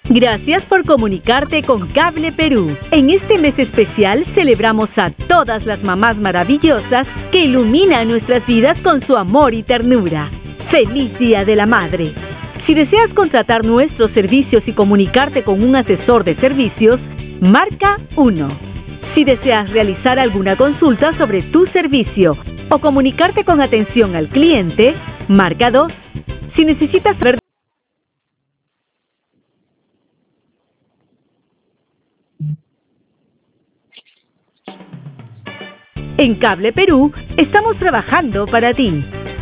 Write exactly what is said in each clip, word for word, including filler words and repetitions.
Gracias por comunicarte con Cable Perú. En este mes especial celebramos a todas las mamás maravillosas que iluminan nuestras vidas con su amor y ternura. ¡Feliz Día de la Madre! Si deseas contratar nuestros servicios y comunicarte con un asesor de servicios, marca uno. Si deseas realizar alguna consulta sobre tu servicio o comunicarte con atención al cliente, marca dos. Si necesitas saber En Cable Perú, estamos trabajando para ti.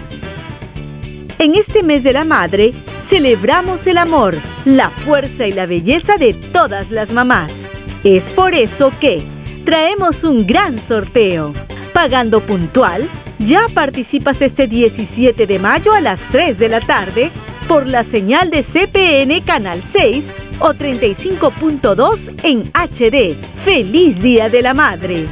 En este mes de la madre, celebramos el amor, la fuerza y la belleza de todas las mamás. Es por eso que traemos un gran sorteo. Pagando puntual, ya participas este diecisiete de mayo a las tres de la tarde por la señal de C P N Canal seis o treinta y cinco punto dos en H D. ¡Feliz Día de la Madre!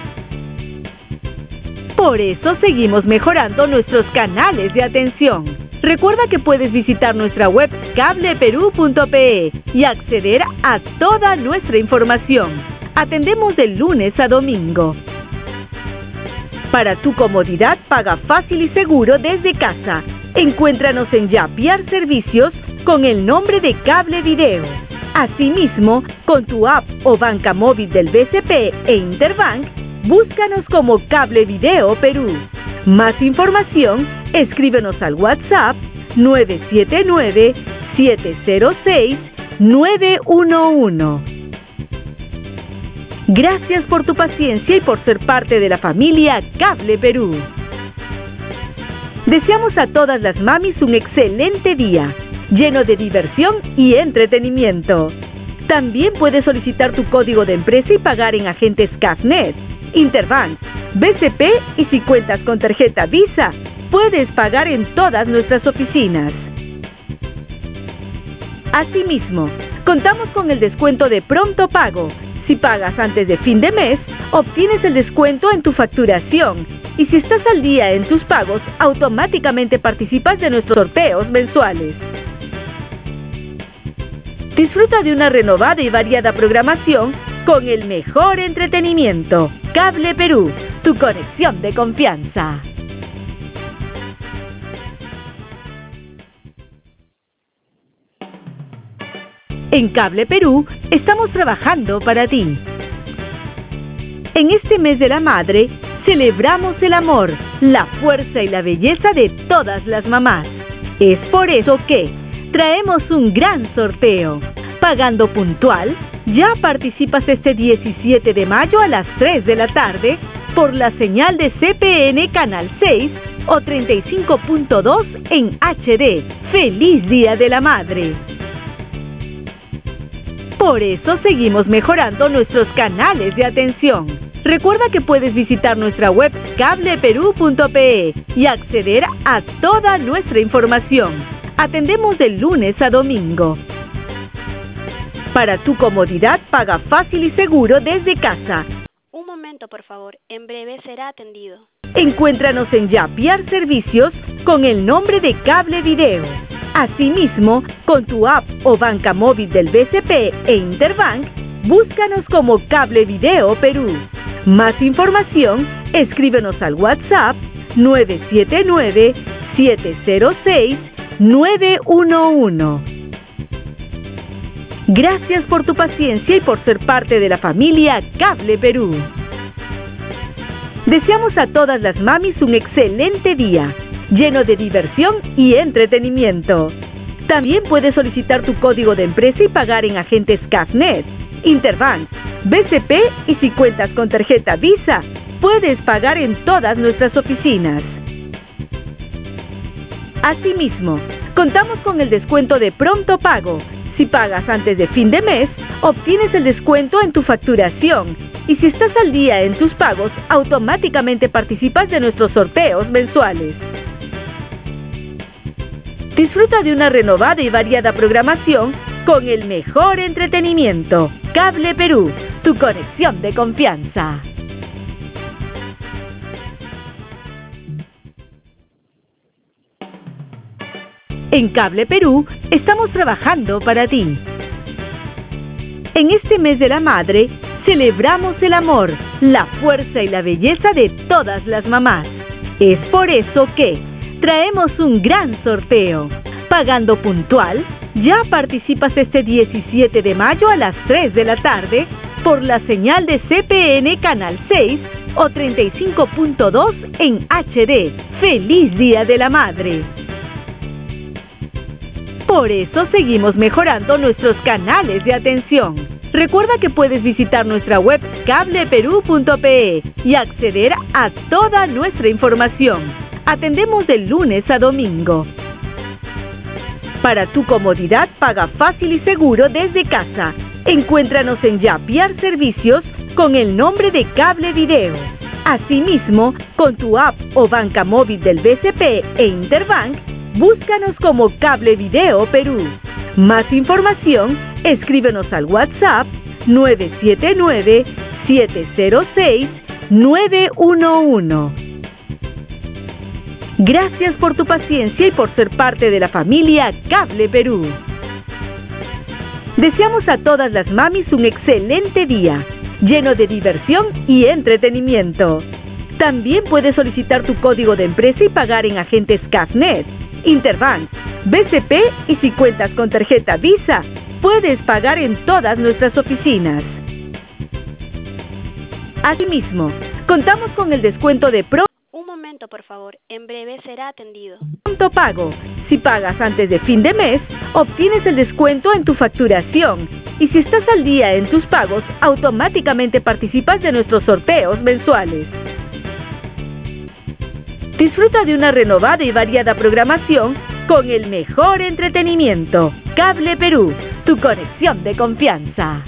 Por eso seguimos mejorando nuestros canales de atención. Recuerda que puedes visitar nuestra web cable perú punto pe y acceder a toda nuestra información. Atendemos de lunes a domingo. Para tu comodidad, paga fácil y seguro desde casa. Encuéntranos en Yapiar Servicios con el nombre de Cable Video. Asimismo, con tu app o banca móvil del B C P e Interbank, búscanos como Cable Video Perú. Más información, escríbenos al WhatsApp nueve siete nueve, siete cero seis, nueve uno uno. Gracias por tu paciencia y por ser parte de la familia Cable Perú. Deseamos a todas las mamis un excelente día, lleno de diversión y entretenimiento. También puedes solicitar tu código de empresa y pagar en agentes Cafnet, Interbank, B C P y si cuentas con tarjeta Visa, puedes pagar en todas nuestras oficinas. Asimismo, contamos con el descuento de pronto pago. Si pagas antes de fin de mes, obtienes el descuento en tu facturación. Y si estás al día en tus pagos, automáticamente participas de nuestros sorteos mensuales. Disfruta de una renovada y variada programación con el mejor entretenimiento. Cable Perú, tu conexión de confianza. En Cable Perú, estamos trabajando para ti. En este mes de la madre, celebramos el amor, la fuerza y la belleza de todas las mamás. Es por eso que traemos un gran sorteo. Pagando puntual, ya participas este diecisiete de mayo a las tres de la tarde por la señal de C P N Canal seis o treinta y cinco punto dos en H D. ¡Feliz Día de la Madre! Por eso seguimos mejorando nuestros canales de atención. Recuerda que puedes visitar nuestra web cable perú punto pe y acceder a toda nuestra información. Atendemos de lunes a domingo. Para tu comodidad, paga fácil y seguro desde casa. Un momento, por favor. En breve será atendido. Encuéntranos en Yapiar Servicios con el nombre de Cable Video. Asimismo, con tu app o banca móvil del B C P e Interbank, búscanos como Cable Video Perú. Más información, escríbenos al WhatsApp nueve siete nueve, siete cero seis, nueve uno uno. Gracias por tu paciencia y por ser parte de la familia Cable Perú. Deseamos a todas las mamis un excelente día, lleno de diversión y entretenimiento. También puedes solicitar tu código de empresa y pagar en agentes Cafnet, Interbank, B C P y si cuentas con tarjeta Visa, puedes pagar en todas nuestras oficinas. Asimismo, contamos con el descuento de pronto pago. Si pagas antes de fin de mes, obtienes el descuento en tu facturación. Y si estás al día en tus pagos, automáticamente participas de nuestros sorteos mensuales. Disfruta de una renovada y variada programación con el mejor entretenimiento. Cable Perú, tu conexión de confianza. En Cable Perú, estamos trabajando para ti. En este mes de la madre, celebramos el amor, la fuerza y la belleza de todas las mamás. Es por eso que traemos un gran sorteo. Pagando puntual, ya participas este diecisiete de mayo a las tres de la tarde por la señal de C P N Canal seis o treinta y cinco punto dos en H D. ¡Feliz Día de la Madre! Por eso seguimos mejorando nuestros canales de atención. Recuerda que puedes visitar nuestra web cable perú punto pe y acceder a toda nuestra información. Atendemos de lunes a domingo. Para tu comodidad, paga fácil y seguro desde casa. Encuéntranos en Yapiar Servicios con el nombre de Cable Video. Asimismo, con tu app o banca móvil del B C P e Interbank, búscanos como Cable Video Perú. Más información, escríbenos al WhatsApp nueve siete nueve, siete cero seis, nueve uno uno. Gracias por tu paciencia y por ser parte de la familia Cable Perú. Deseamos a todas las mamis un excelente día, lleno de diversión y entretenimiento. También puedes solicitar tu código de empresa y pagar en agentes CAFNet, Interbank, B C P y si cuentas con tarjeta Visa, puedes pagar en todas nuestras oficinas. Asimismo, contamos con el descuento de Pro. Un momento, por favor. En breve será atendido. Pronto pago. Si pagas antes de fin de mes, obtienes el descuento en tu facturación. Y si estás al día en tus pagos, automáticamente participas de nuestros sorteos mensuales. Disfruta de una renovada y variada programación con el mejor entretenimiento. Cable Perú, tu conexión de confianza.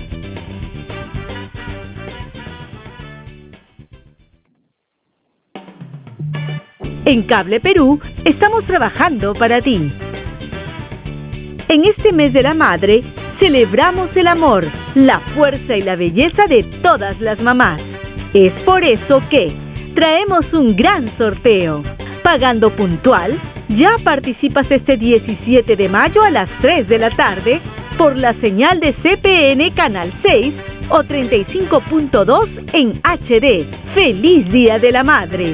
En Cable Perú estamos trabajando para ti. En este mes de la madre, celebramos el amor, la fuerza y la belleza de todas las mamás. Es por eso que traemos un gran sorteo. Pagando puntual, ya participas este diecisiete de mayo a las tres de la tarde por la señal de C P N Canal seis o treinta y cinco punto dos en H D. ¡Feliz Día de la Madre!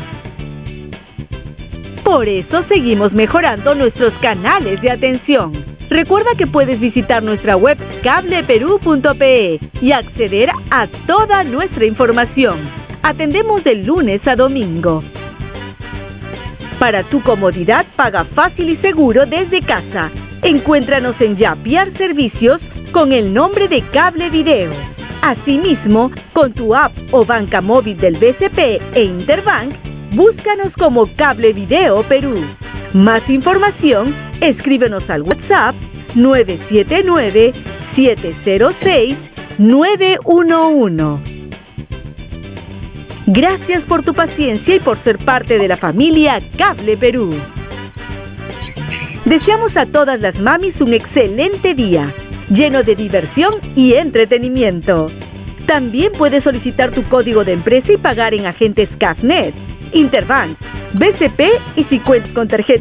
Por eso seguimos mejorando nuestros canales de atención. Recuerda que puedes visitar nuestra web cable perú punto pe y acceder a toda nuestra información. Atendemos de lunes a domingo. Para tu comodidad, paga fácil y seguro desde casa. Encuéntranos en Yapiar Servicios con el nombre de Cable Video. Asimismo, con tu app o banca móvil del B C P e Interbank, búscanos como Cable Video Perú. Más información, escríbenos al WhatsApp nueve siete nueve, siete cero seis, nueve uno uno. Gracias por tu paciencia y por ser parte de la familia Cable Perú. Deseamos a todas las mamis un excelente día, lleno de diversión y entretenimiento. También puedes solicitar tu código de empresa y pagar en agentes CAFNet, Interbank, B C P y si cuentas con tarjeta